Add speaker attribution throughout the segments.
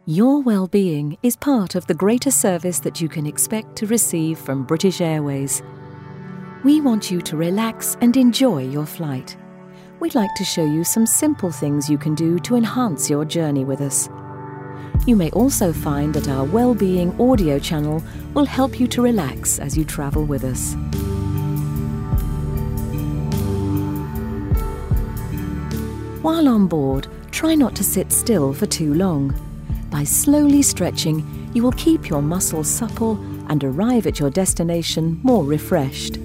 Speaker 1: Your well-being is part of the greater service that you can expect to receive from British Airways. We want you to relax and enjoy your flight. We'd like to show you some simple things you can do to enhance your journey with us. You may also find that our well-being audio channel will help you to relax as you travel with us. While on board, try not to sit still for too long. By slowly stretching, you will keep your muscles supple and arrive at your destination more refreshed.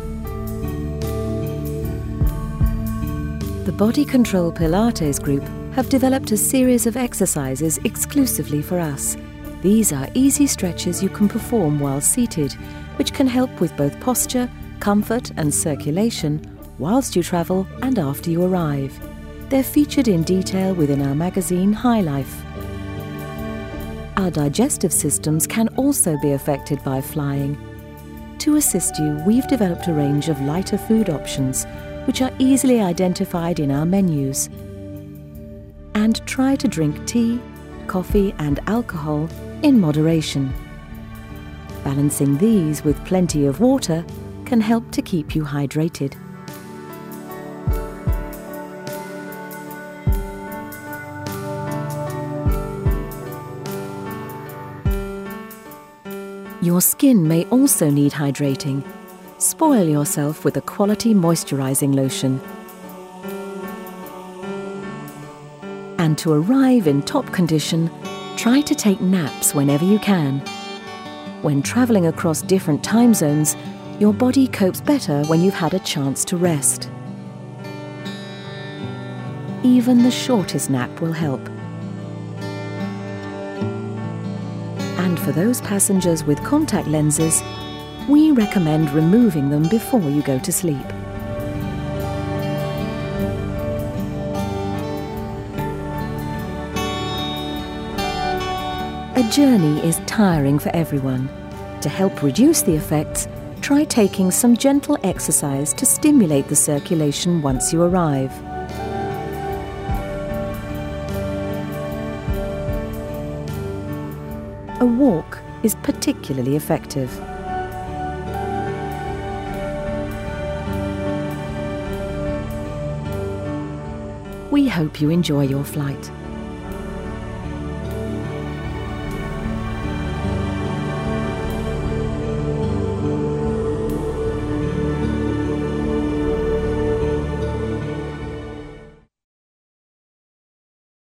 Speaker 1: The Body Control Pilates group have developed a series of exercises exclusively for us. These are easy stretches you can perform while seated, which can help with both posture, comfort and circulation whilst you travel and after you arrive. They're featured in detail within our magazine High Life. Our digestive systems can also be affected by flying. To assist you, we've developed a range of lighter food options, which are easily identified in our menus. And try to drink tea, coffee and alcohol in moderation. Balancing these with plenty of water can help to keep you hydrated. Your skin may also need hydrating. Spoil yourself with a quality moisturizing lotion. And to arrive in top condition, try to take naps whenever you can. When traveling across different time zones, your body copes better when you've had a chance to rest. Even the shortest nap will help. And for those passengers with contact lenses, we recommend removing them before you go to sleep. A journey is tiring for everyone. To help reduce the effects, try taking some gentle exercise to stimulate the circulation once you arrive. A walk is particularly effective. We hope you enjoy your flight.